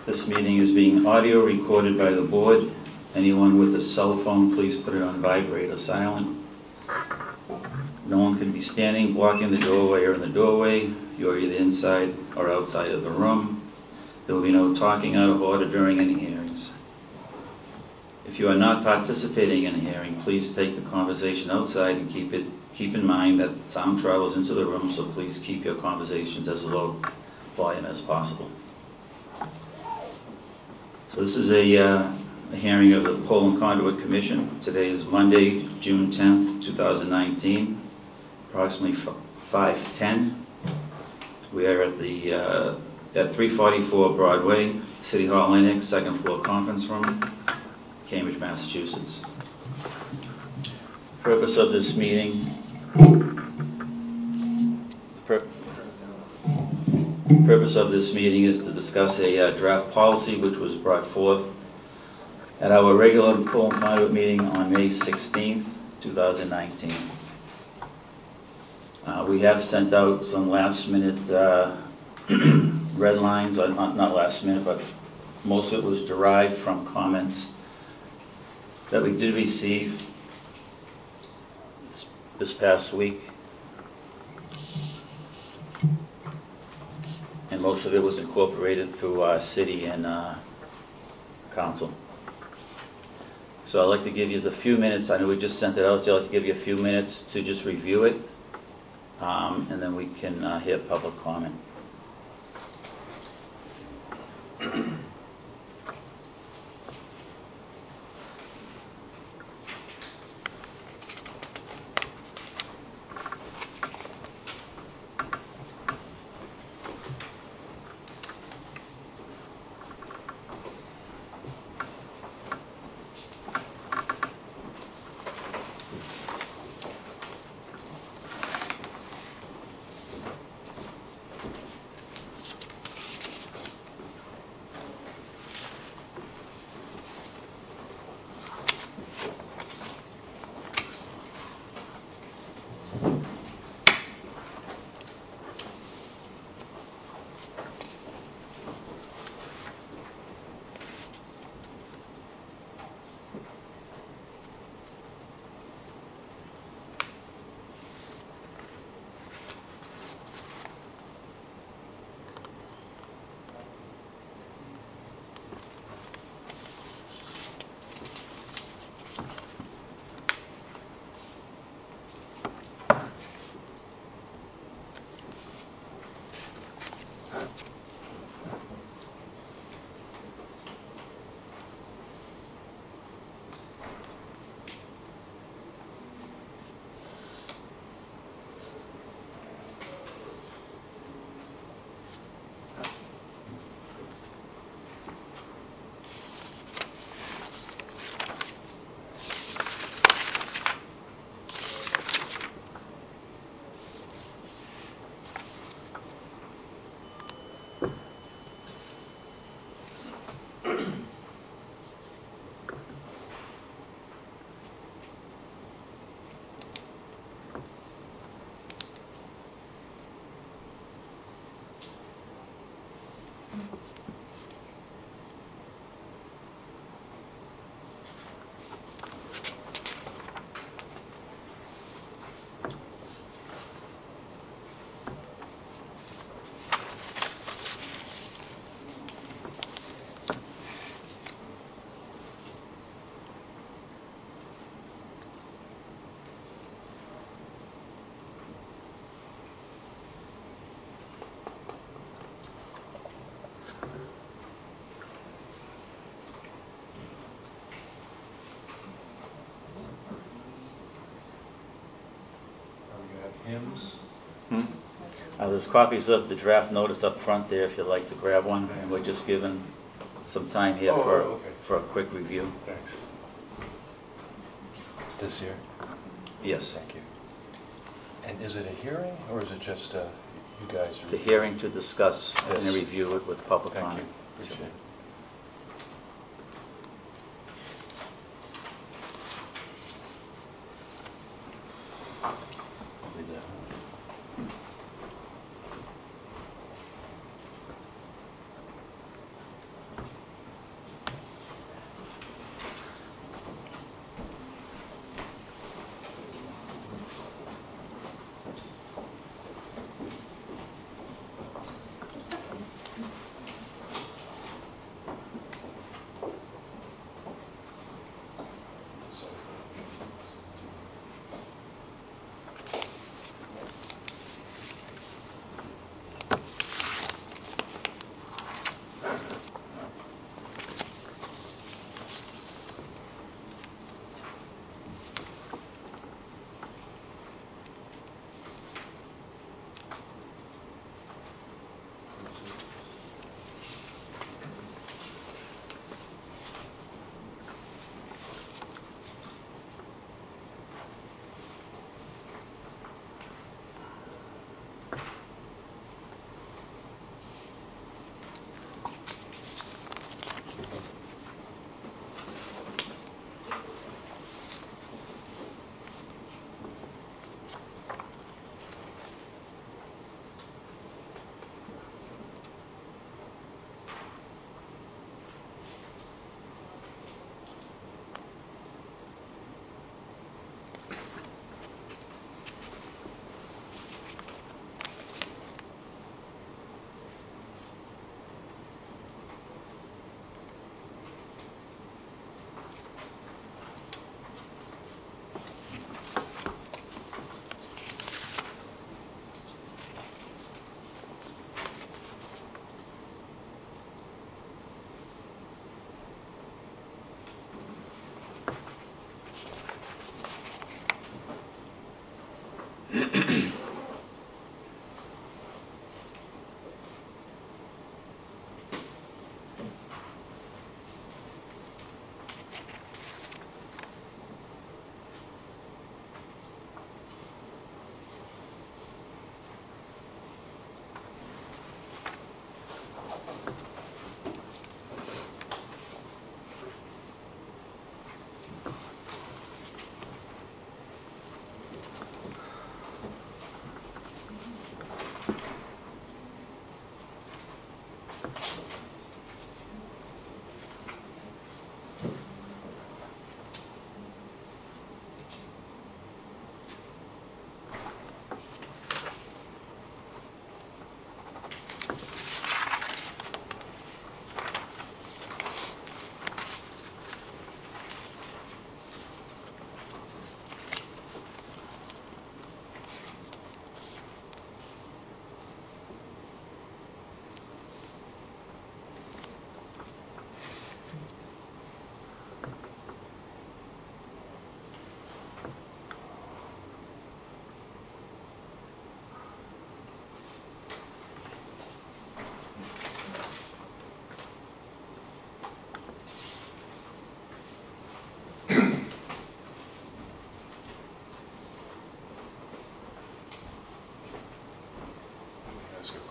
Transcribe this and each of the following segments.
This meeting is being audio recorded by the board. Anyone with a cell phone, please put it on vibrate or silent. No one can be standing, blocking the doorway or in the doorway. You're either inside or outside of the room. There will be no talking out of order during any hearings. If you are not participating in a hearing, please take the conversation outside and keep in mind that sound travels into the room, so please keep your conversations as low volume as possible. So this is a hearing of the Pole and Conduit Commission. Today is Monday, June 10th, 2019, approximately 5:10. We are at the at 344 Broadway, City Hall Annex, second floor conference room, Cambridge, Massachusetts. Purpose of this meeting. Purpose of this meeting is to discuss a draft policy which was brought forth at our regular Pole and Conduit meeting on May 16th, 2019. We have sent out some last-minute red lines, not last minute, but most of it was derived from comments that we did receive this past week. And most of it was incorporated through our city and council. So I'd like to give you a few minutes. I know we just sent it out, so I'd like to give you a few minutes to just review it, and then we can hear public comment. There's copies of the draft notice up front there if you'd like to grab one, and we're just given some time here for a quick review. Thanks. This here? Yes. Thank you. And is it a hearing, or is it just you guys? It's a hearing to discuss and review it with public comment. Thank you. Appreciate it.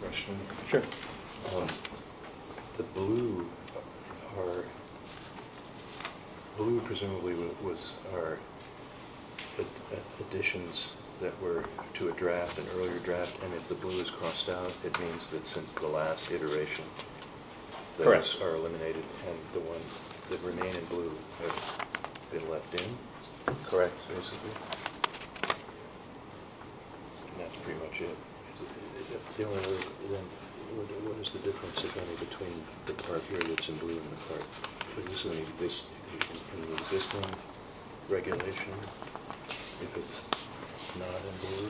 question. Sure. The blue presumably are additions that were to a draft, an earlier draft, and if the blue is crossed out, it means that since the last iteration, those Correct. are eliminated, and the ones that remain in blue have been left in. Correct. Basically. And that's pretty much it. The only other, then, what is the difference, if any, between the part here that's in blue and the part? Is this in the existing regulation? If it's not in blue?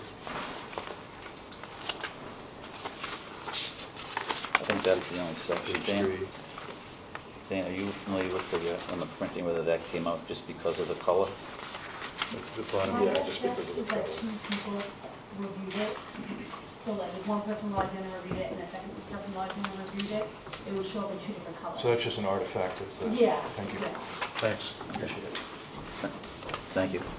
I think that's the only section. Page Dan, 3. Dan, are you familiar with on the printing, whether that came out just because of the color? The bottom, yeah, just because of the Is that color. 2 people reviewed it? So like if one person logged in and reviewed it and the second person logged in and reviewed it, it would show up in 2 different colors. So that's just an artifact of the... Yeah. Thank you. Yeah. Thanks. Appreciate it. Thank you.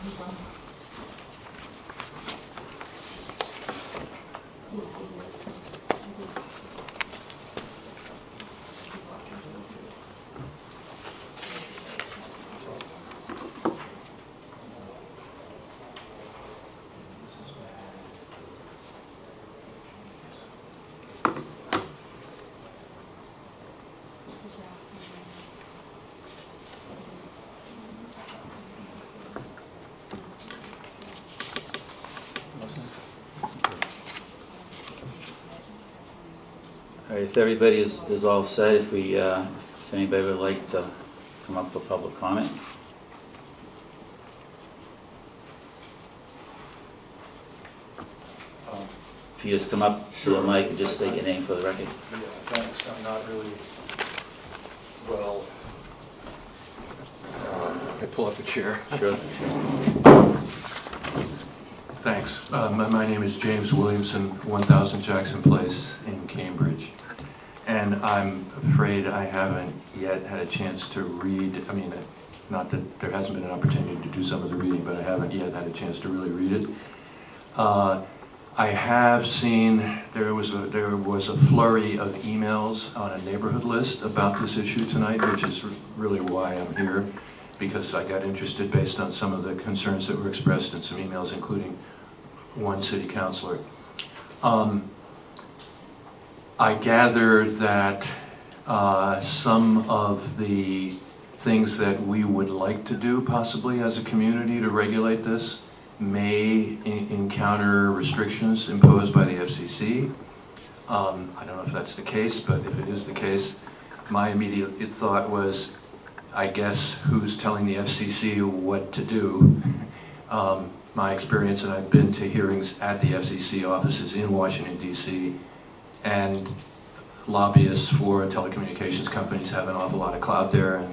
All right, if everybody is all set, if anybody would like to come up for public comment. If you just come up to the mic and just state your name for the record. Yeah, thanks. I'm not really well. I pull up a chair. Sure. Thanks. My name is James Williamson, 1000 Jackson Place in Cambridge. And I'm afraid I haven't yet had a chance to read, not that there hasn't been an opportunity to do some of the reading, but I haven't yet had a chance to really read it. I have seen there was a flurry of emails on a neighborhood list about this issue tonight, which is really why I'm here, because I got interested based on some of the concerns that were expressed in some emails, including one city councilor. I gather that some of the things that we would like to do possibly as a community to regulate this may encounter restrictions imposed by the FCC. I don't know if that's the case, but if it is the case, my immediate thought was, I guess, who's telling the FCC what to do? My experience, and I've been to hearings at the FCC offices in Washington, D.C., and lobbyists for telecommunications companies have an awful lot of clout there,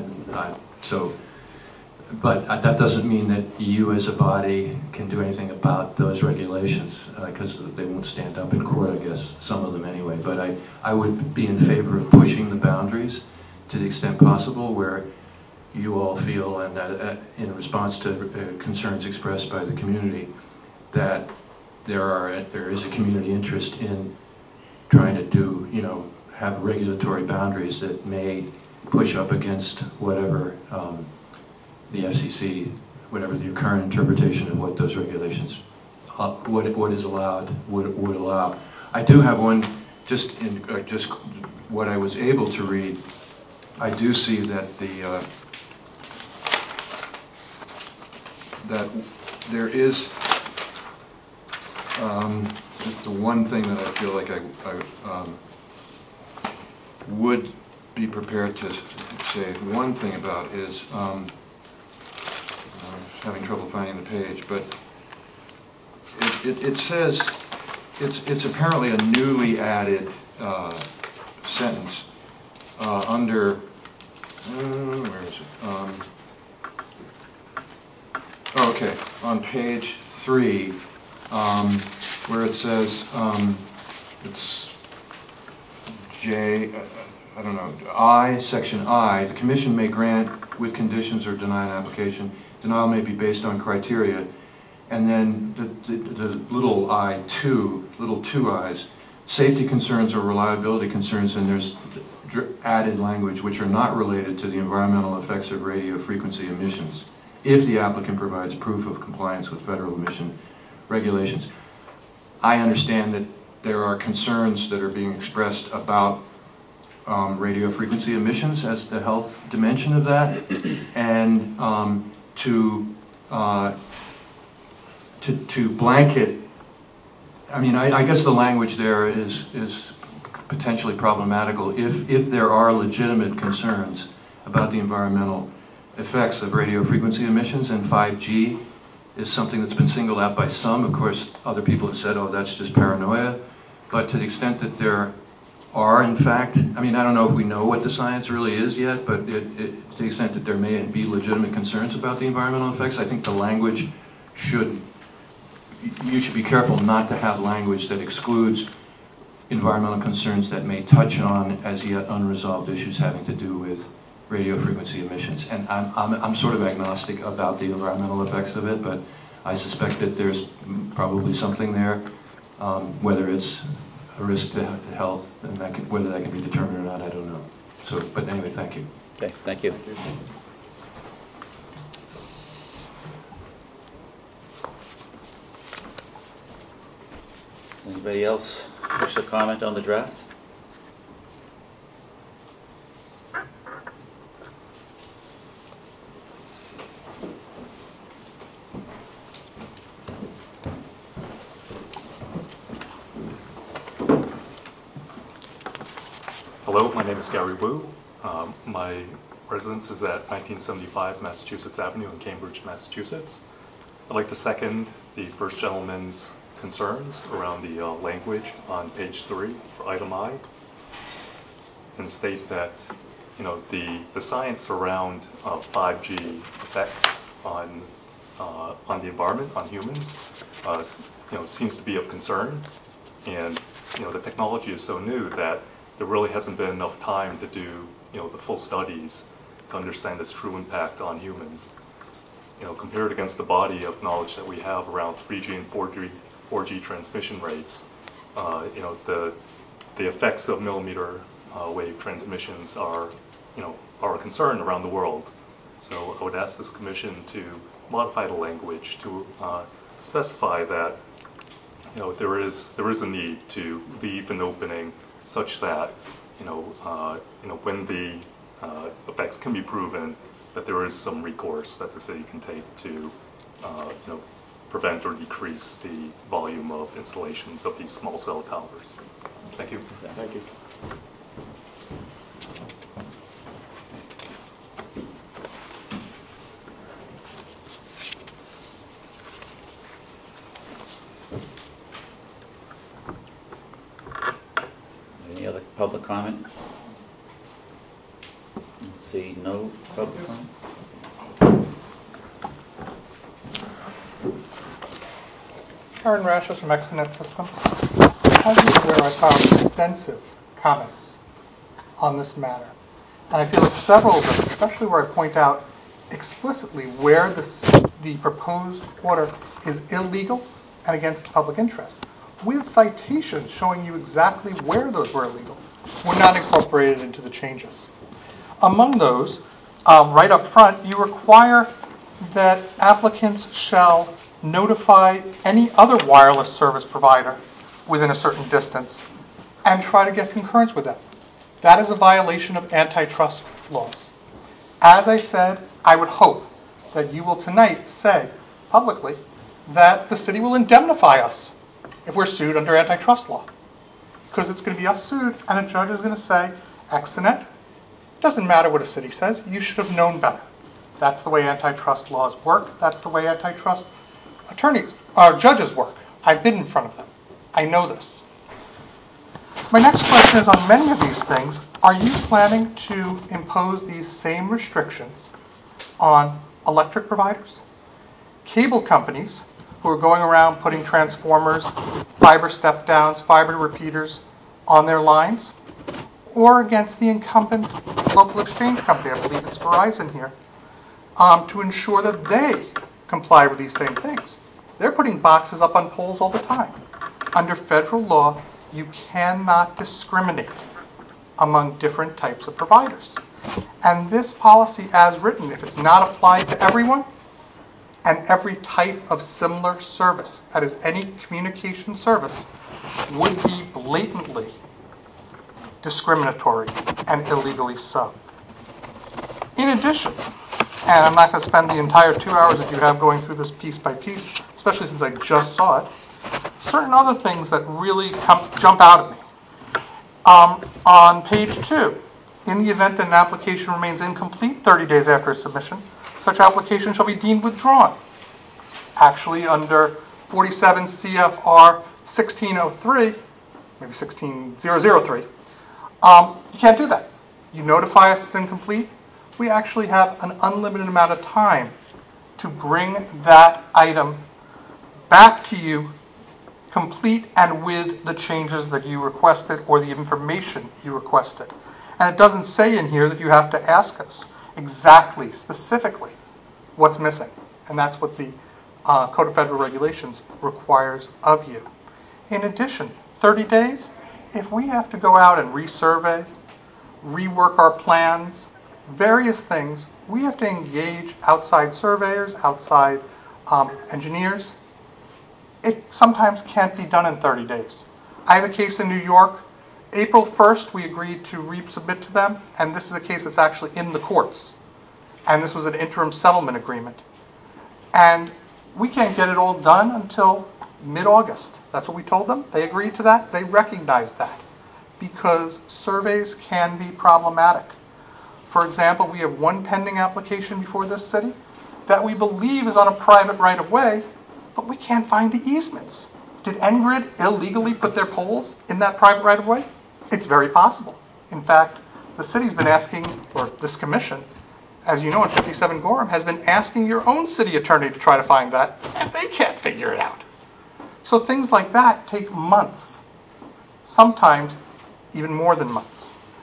but that doesn't mean that you as a body can do anything about those regulations, because they won't stand up in court, I guess, some of them anyway. But I would be in favor of pushing the boundaries to the extent possible where you all feel, and that in response to concerns expressed by the community, that there is a community interest in trying to have regulatory boundaries that may push up against whatever the FCC, whatever the current interpretation of what those regulations, what is allowed, would allow. I do have one, just what I was able to read. I do see that that there is just the one thing that I feel like I would be prepared to say one thing about is I'm having trouble finding the page, but it says it's apparently a newly added sentence under where is it? Okay, on page 3, where it says it's I, section I, the commission may grant with conditions or deny an application. Denial may be based on criteria. And then the little two I's, safety concerns or reliability concerns, and there's added language which are not related to the environmental effects of radio frequency emissions, if the applicant provides proof of compliance with federal emission regulations. I understand that there are concerns that are being expressed about radio frequency emissions as the health dimension of that, and to blanket. I mean, I guess the language there is potentially problematical if there are legitimate concerns about the environmental effects of radio frequency emissions, and 5G is something that's been singled out by some. Of course, other people have said, oh, that's just paranoia. But to the extent that there are, in fact, I mean, I don't know if we know what the science really is yet, but to the extent that there may be legitimate concerns about the environmental effects, I think the language you should be careful not to have language that excludes environmental concerns that may touch on as yet unresolved issues having to do with radio frequency emissions. And I'm sort of agnostic about the environmental effects of it, but I suspect that there's probably something there, whether it's a risk to health, and whether that can be determined or not, I don't know. So, but anyway, thank you. Okay, thank you. Anybody else wish to comment on the draft? Hello, my name is Gary Wu. My residence is at 1975 Massachusetts Avenue in Cambridge, Massachusetts. I'd like to second the first gentleman's concerns around the language on page 3 for item I, and state that the science around 5G effects on the environment, on humans, seems to be of concern, and the technology is so new that there really hasn't been enough time to do the full studies to understand its true impact on humans. Compared against the body of knowledge that we have around 3G and 4G transmission rates, the effects of millimeter wave transmissions are a concern around the world. So I would ask this commission to modify the language to specify that there is a need to leave an opening such that when the effects can be proven, that there is some recourse that the city can take to prevent or decrease the volume of installations of these small cell towers. Thank you. Thank you. Any other public comment? Let's see, no public comment? Aaron Rashes from Exonet Systems. As you're aware, I filed extensive comments on this matter. And I feel that several of them, especially where I point out explicitly where the proposed order is illegal and against public interest, with citations showing you exactly where those were illegal, were not incorporated into the changes. Among those, right up front, you require that applicants shall notify any other wireless service provider within a certain distance and try to get concurrence with them. That is a violation of antitrust laws. As I said, I would hope that you will tonight say publicly that the city will indemnify us if we're sued under antitrust law. Because it's going to be us sued, and a judge is going to say, Exonet, doesn't matter what a city says, you should have known better. That's the way antitrust laws work. That's the way antitrust judges work. I've been in front of them. I know this. My next question is, on many of these things, are you planning to impose these same restrictions on electric providers? Cable companies who are going around putting transformers, fiber step-downs, fiber repeaters on their lines? Or against the incumbent local exchange company, I believe it's Verizon here, to ensure that they comply with these same things? They're putting boxes up on poles all the time. Under federal law, you cannot discriminate among different types of providers. And this policy as written, if it's not applied to everyone and every type of similar service, that is any communication service, would be blatantly discriminatory and illegally so. In addition, and I'm not going to spend the entire 2 hours that you have going through this piece by piece, especially since I just saw it, certain other things that really jump out at me. On page 2, in the event that an application remains incomplete 30 days after its submission, such application shall be deemed withdrawn. Actually, under 47 CFR 1603, maybe 16003, you can't do that. You notify us it's incomplete. We actually have an unlimited amount of time to bring that item back to you complete and with the changes that you requested or the information you requested. And it doesn't say in here that you have to ask us exactly, specifically, what's missing. And that's what the Code of Federal Regulations requires of you. In addition, 30 days, if we have to go out and resurvey, rework our plans, various things, we have to engage outside surveyors, outside engineers. It sometimes can't be done in 30 days. I have a case in New York. April 1st, we agreed to resubmit to them, and this is a case that's actually in the courts. And this was an interim settlement agreement. And we can't get it all done until mid-August. That's what we told them. They agreed to that. They recognized that because surveys can be problematic. For example, we have one pending application before this city that we believe is on a private right-of-way, but we can't find the easements. Did Engrid illegally put their poles in that private right-of-way? It's very possible. In fact, the city's been asking, or this commission, as you know, in 57 Gorham, has been asking your own city attorney to try to find that, and they can't figure it out. So things like that take months, sometimes even more than months.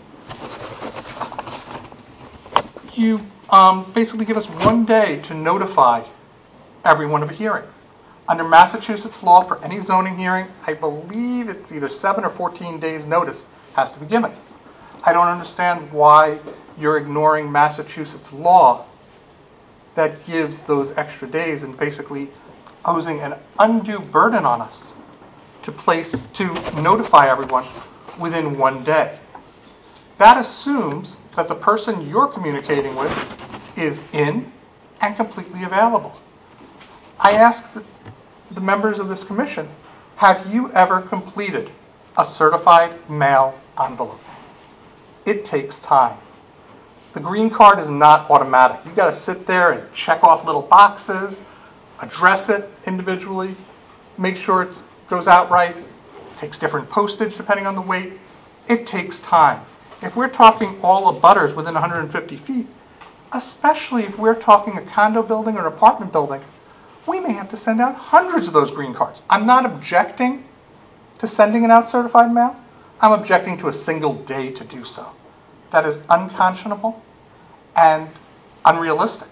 You basically give us 1 day to notify everyone of a hearing. Under Massachusetts law, for any zoning hearing, I believe it's either 7 or 14 days notice has to be given. I don't understand why you're ignoring Massachusetts law that gives those extra days and basically posing an undue burden on us to notify everyone within 1 day. That assumes that the person you're communicating with is in and completely available. I ask the members of this commission, have you ever completed a certified mail envelope? It takes time. The green card is not automatic. You've got to sit there and check off little boxes, address it individually, make sure it goes out right. It takes different postage depending on the weight. It takes time. If we're talking all abutters within 150 feet, especially if we're talking a condo building or an apartment building, we may have to send out hundreds of those green cards. I'm not objecting to sending it out certified mail. I'm objecting to a single day to do so. That is unconscionable and unrealistic.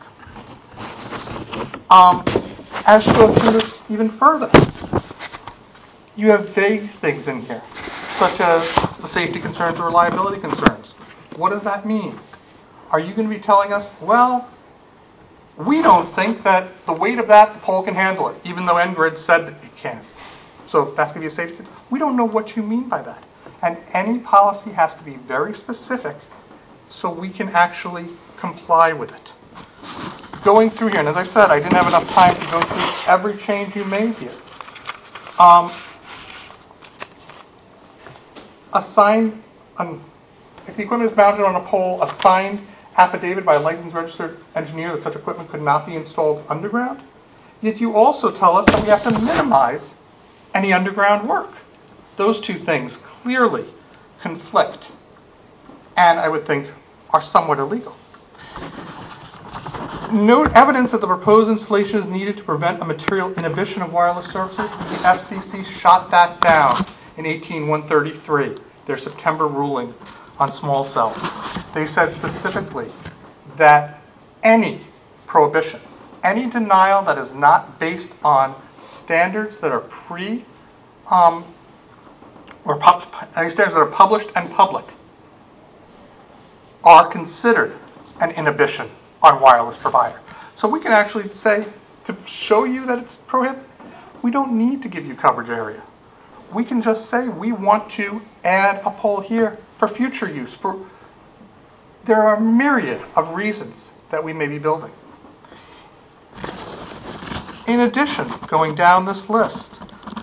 As you go through this even further, you have vague things in here, such as the safety concerns or reliability concerns. What does that mean? Are you going to be telling us, well, we don't think that the weight of that, the pole can handle it, even though Engrid said that it can. So that's going to be a safety. We don't know what you mean by that. And any policy has to be very specific so we can actually comply with it. Going through here, and as I said, I didn't have enough time to go through every change you made here. If the equipment is mounted on a pole, a signed affidavit by a licensed registered engineer that such equipment could not be installed underground. Yet you also tell us that we have to minimize any underground work. Those two things clearly conflict, and I would think are somewhat illegal. Note evidence that the proposed installation is needed to prevent a material inhibition of wireless services. The FCC shot that down in 18133, their September ruling on small cells. They said specifically that any prohibition, any denial that is not based on standards that are any standards that are published and public, are considered an inhibition on wireless provider. So we can actually say, to show you that it's prohibited, we don't need to give you coverage area. We can just say we want to add a pole here for future use. There are a myriad of reasons that we may be building. In addition, going down this list,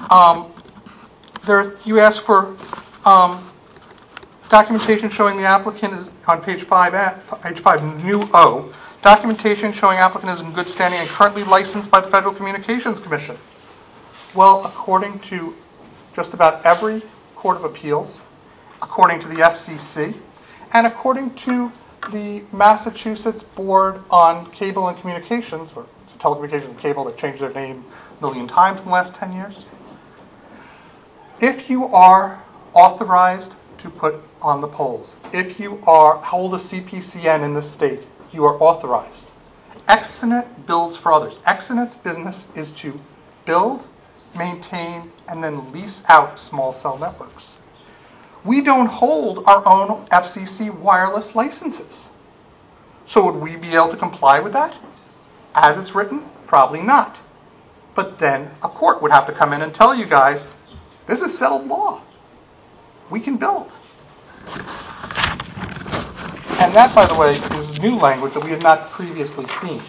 you ask for documentation showing the applicant is on page 5, new O, documentation showing applicant is in good standing and currently licensed by the Federal Communications Commission. Well, according to just about every court of appeals, according to the FCC, and according to the Massachusetts Board on Cable and Communications, or it's a telecommunications and cable that changed their name a million times in the last 10 years, if you are authorized to put on the poles, if you hold a CPCN in this state, you are authorized. Extenet builds for others. Extenet's business is to build, maintain, and then lease out small cell networks. We don't hold our own FCC wireless licenses. So would we be able to comply with that? As it's written, probably not. But then a court would have to come in and tell you guys, this is settled law. We can build. And that, by the way, is new language that we had not previously seen.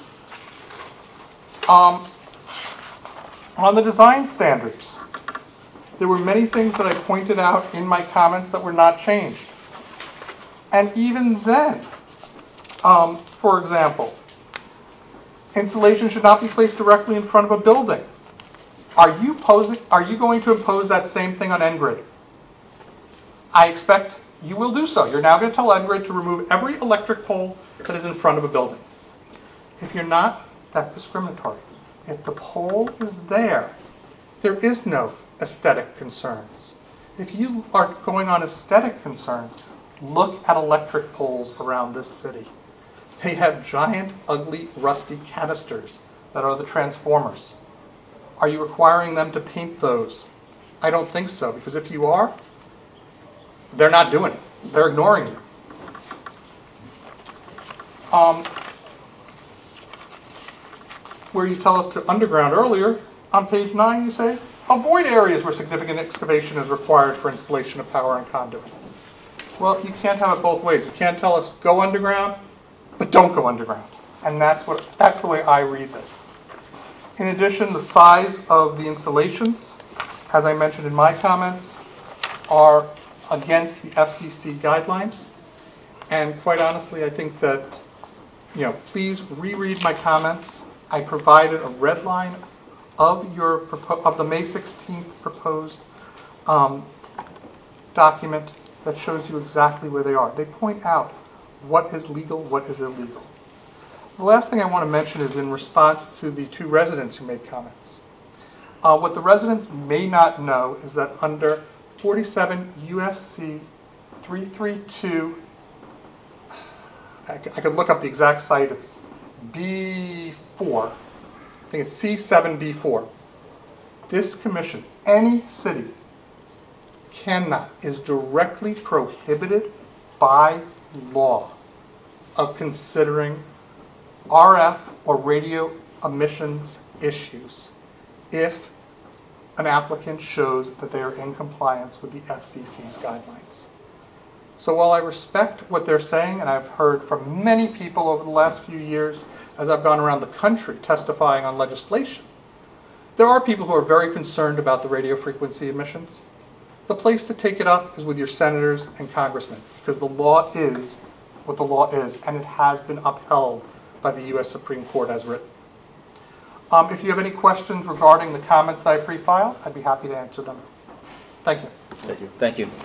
On the design standards, there were many things that I pointed out in my comments that were not changed. And even then, for example, installation should not be placed directly in front of a building. Are you going to impose that same thing on NGrid? I expect you will do so. You're now going to tell NGrid to remove every electric pole that is in front of a building. If you're not, that's discriminatory. If the pole is there is no aesthetic concerns. If you are going on aesthetic concerns, look at electric poles around this city. They have giant, ugly, rusty canisters that are the transformers. Are you requiring them to paint those? I don't think so, because if you are, they're not doing it. They're ignoring you. Where you tell us to underground earlier, on page 9 you say, avoid areas where significant excavation is required for installation of power and conduit. Well, you can't have it both ways. You can't tell us go underground, but don't go underground. And that's the way I read this. In addition, the size of the installations, as I mentioned in my comments, are against the FCC guidelines. And quite honestly, I think that, please reread my comments. I provided a red line of the May 16th proposed document that shows you exactly where they are. They point out what is legal, what is illegal. The last thing I want to mention is in response to the two residents who made comments. What the residents may not know is that under 47 USC 332, I could look up the exact site, it's B4, I think it's C7B4. This commission, any city, is directly prohibited by law of considering RF or radio emissions issues if an applicant shows that they are in compliance with the FCC's guidelines. So while I respect what they're saying, and I've heard from many people over the last few years as I've gone around the country testifying on legislation, there are people who are very concerned about the radio frequency emissions. The place to take it up is with your senators and congressmen, because the law is what the law is, and it has been upheld by the U.S. Supreme Court as written. If you have any questions regarding the comments that I pre-filed, I'd be happy to answer them. Thank you. Thank you. Thank you.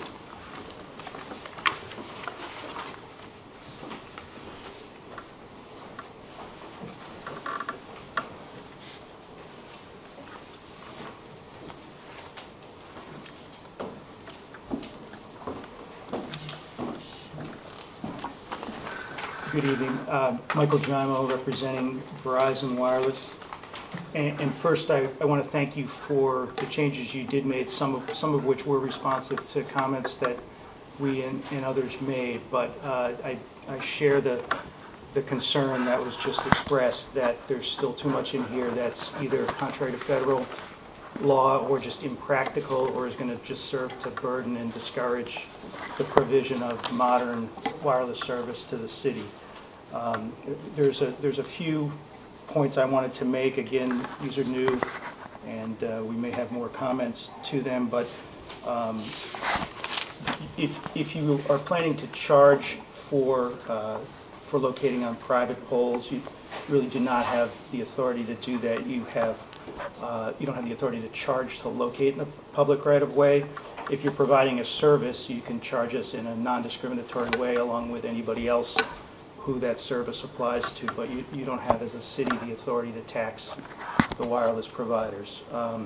Good evening. Michael Gimo, representing Verizon Wireless. And first, I want to thank you for the changes you did make, some of which were responsive to comments that we and others made. But I share the concern that was just expressed that there's still too much in here that's either contrary to federal law or just impractical or is going to just serve to burden and discourage the provision of modern wireless service to the city. There's a few points I wanted to make. Again, these are new, and we may have more comments to them, but if you are planning to charge for locating on private poles, you really do not have the authority to do that. You don't have the authority to charge to locate in a public right-of-way. If you're providing a service, you can charge us in a non-discriminatory way along with anybody else who that service applies to, but you don't have as a city the authority to tax the wireless providers.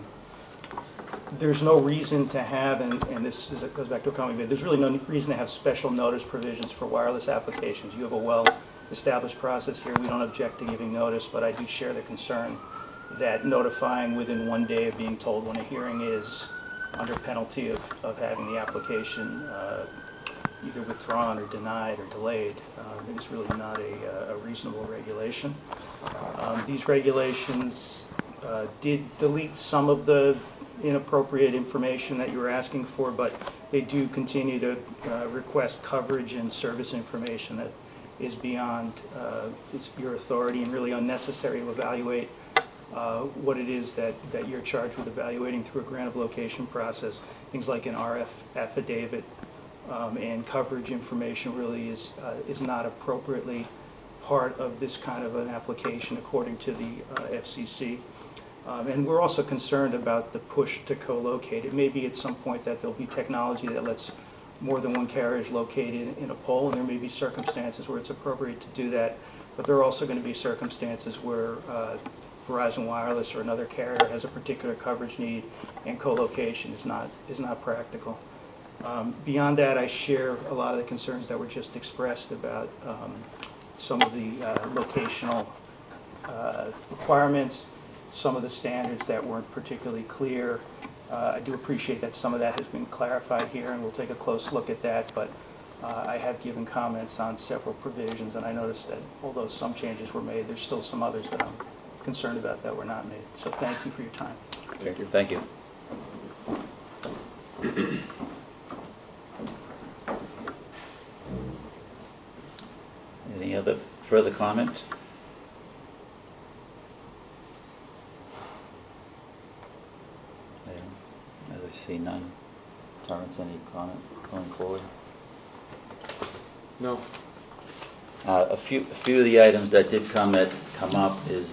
There's no reason to have, and this goes back to a comment we made, there's really no reason to have special notice provisions for wireless applications. You have a well-established process here. We don't object to giving notice, but I do share the concern that notifying within 1 day of being told when a hearing is under penalty of having the application either withdrawn or denied or delayed is really not a reasonable regulation. These regulations did delete some of the inappropriate information that you were asking for, but they do continue to request coverage and service information that is beyond your authority and really unnecessary to evaluate what it is that you're charged with evaluating through a grant of location process. Things like an RF affidavit and coverage information really is not appropriately part of this kind of an application according to the FCC. And we're also concerned about the push to co-locate. It may be at some point that there'll be technology that lets more than one carrier located in a pole, and there may be circumstances where it's appropriate to do that, but there are also going to be circumstances where Verizon Wireless or another carrier has a particular coverage need, and co-location is not practical. Beyond that, I share a lot of the concerns that were just expressed about some of the locational requirements, some of the standards that weren't particularly clear. I do appreciate that some of that has been clarified here, and we'll take a close look at that, but I have given comments on several provisions, and I noticed that although some changes were made, there's still some others that I'm concerned about that were not made. So thank you for your time. Thank you. Any other further comment? I see none. Torrance, any comment going forward? No. A few of the items that did come up is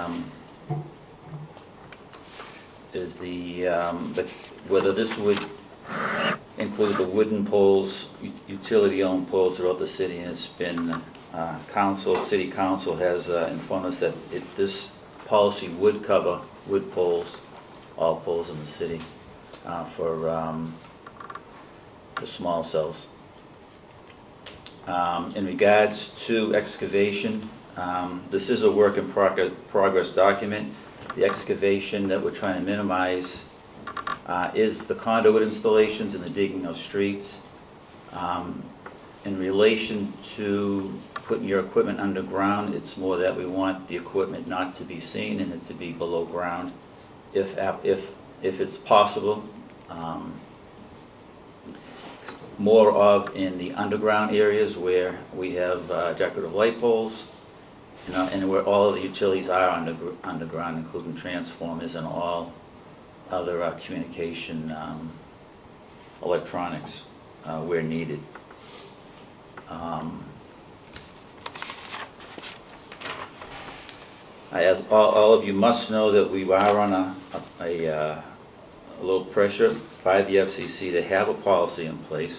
whether this would include the wooden poles, utility-owned poles throughout the city. And it's been city council has informed us that this policy would cover wood poles, all poles in the city, for small cells. In regards to excavation, this is a work in progress document. The excavation that we're trying to minimize is the conduit installations and the digging of streets. In relation to putting your equipment underground, it's more that we want the equipment not to be seen and it to be below ground, if it's possible. More of in the underground areas where we have decorative light poles, and where all of the utilities are underground, including transformers and all other communication electronics where needed. As all of you must know that we are on a little pressure by the FCC to have a policy in place.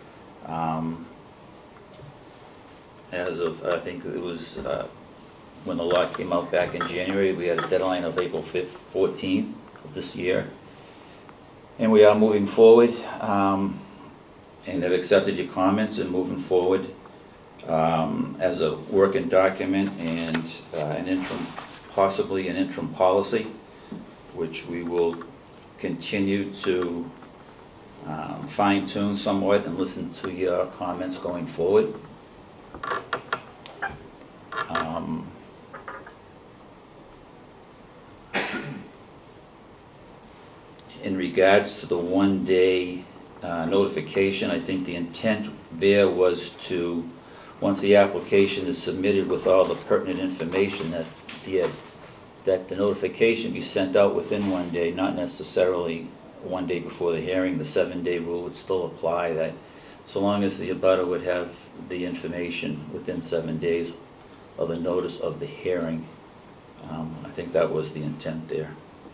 As of, I think it was when the law came out back in January, we had a deadline of April 14th of this year. And we are moving forward, and have accepted your comments and moving forward as a working document and an interim possibly an interim policy, which we will continue to fine-tune somewhat and listen to your comments going forward. In regards to the one-day notification, I think the intent there was to, once the application is submitted with all the pertinent information, that the notification be sent out within 1 day, not necessarily 1 day before the hearing. The 7-day rule would still apply, that so long as the abutter would have the information within 7 days of the notice of the hearing. I think that was the intent there.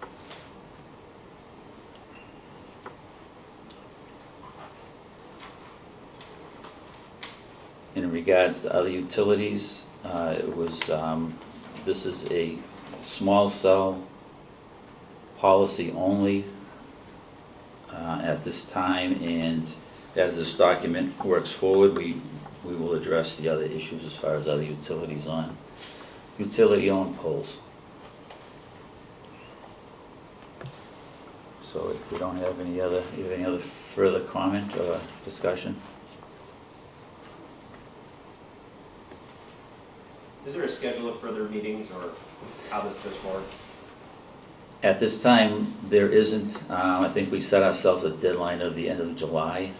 In regards to other utilities, it was this is a small cell policy only at this time, and as this document works forward, we will address the other issues as far as other utilities on utility-owned poles. So if we don't have any other further comment or discussion. Is there a schedule of further meetings, or how does this work? At this time, there isn't. I think we set ourselves a deadline of the end of July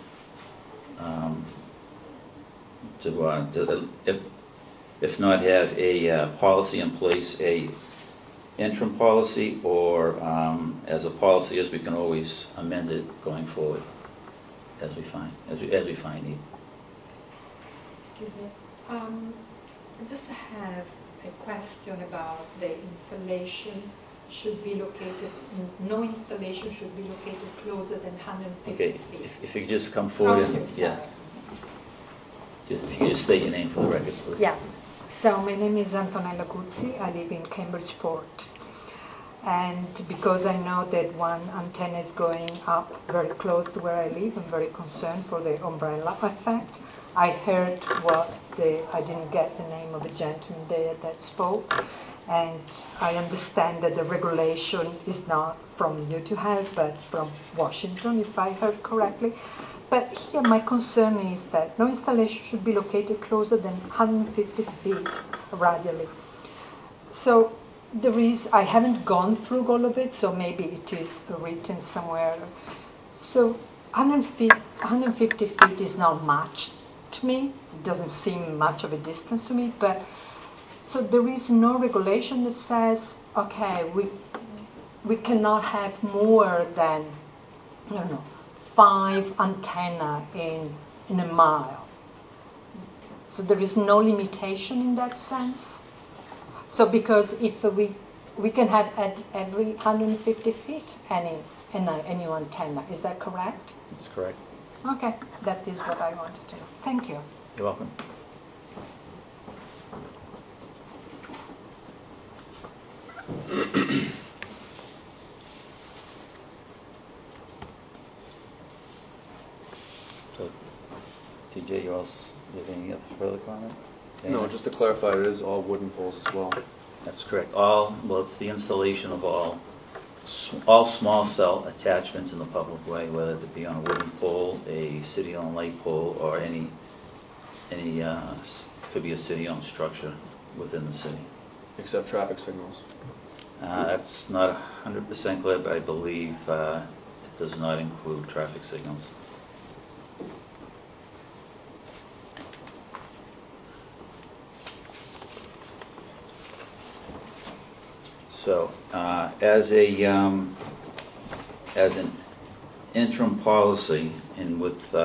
to if not have a policy in place, a interim policy, or as a policy, as we can always amend it going forward as we find need. Excuse me. I just have a question about the installation should be located, no installation should be located closer than 150 Okay, feet. if you could just come forward Oh, and, yeah. If you could just state your name for the record, please. Yeah. So my name is Antonella Guzzi. I live in Cambridgeport. And because I know that one antenna is going up very close to where I live, I'm very concerned for the umbrella effect. I heard I didn't get the name of a gentleman there that spoke, and I understand that the regulation is not from you to have, but from Washington, if I heard correctly. But here my concern is that no installation should be located closer than 150 feet radially. So I haven't gone through all of it, so maybe it is written somewhere. So 150 feet is not much to me. It doesn't seem much of a distance to me, but so there is no regulation that says, okay, we cannot have more than, 5 antenna in a mile. So there is no limitation in that sense. So because if we can have at every 150 feet any antenna, is that correct? That's correct. Okay, that is what I wanted to know. Thank you. You're welcome. So, TJ, you have any other further comment? No, just to clarify, it is all wooden poles as well. That's correct. It's the installation of all small cell attachments in the public way, whether it be on a wooden pole, a city-owned light pole, or any could be a city-owned structure within the city. Except traffic signals. That's not 100% clear, but I believe it does not include traffic signals. So, as an interim policy, and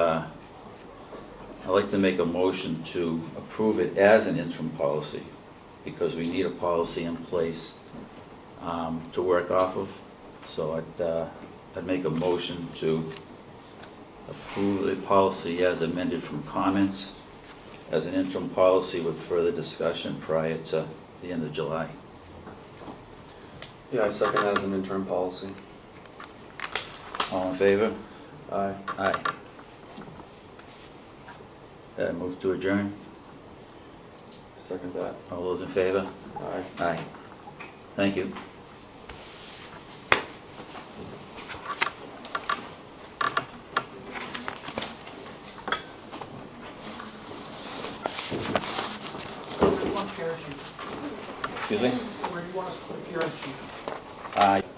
I'd like to make a motion to approve it as an interim policy, because we need a policy in place to work off of. So I'd make a motion to approve the policy as amended from comments as an interim policy with further discussion prior to the end of July. Yeah, I second that as an interim policy. All in favor? Aye. Aye. Move to adjourn. Second that. All those in favor? Aye. Aye. Thank you. Excuse me? Where do you want us to put appearance sheet?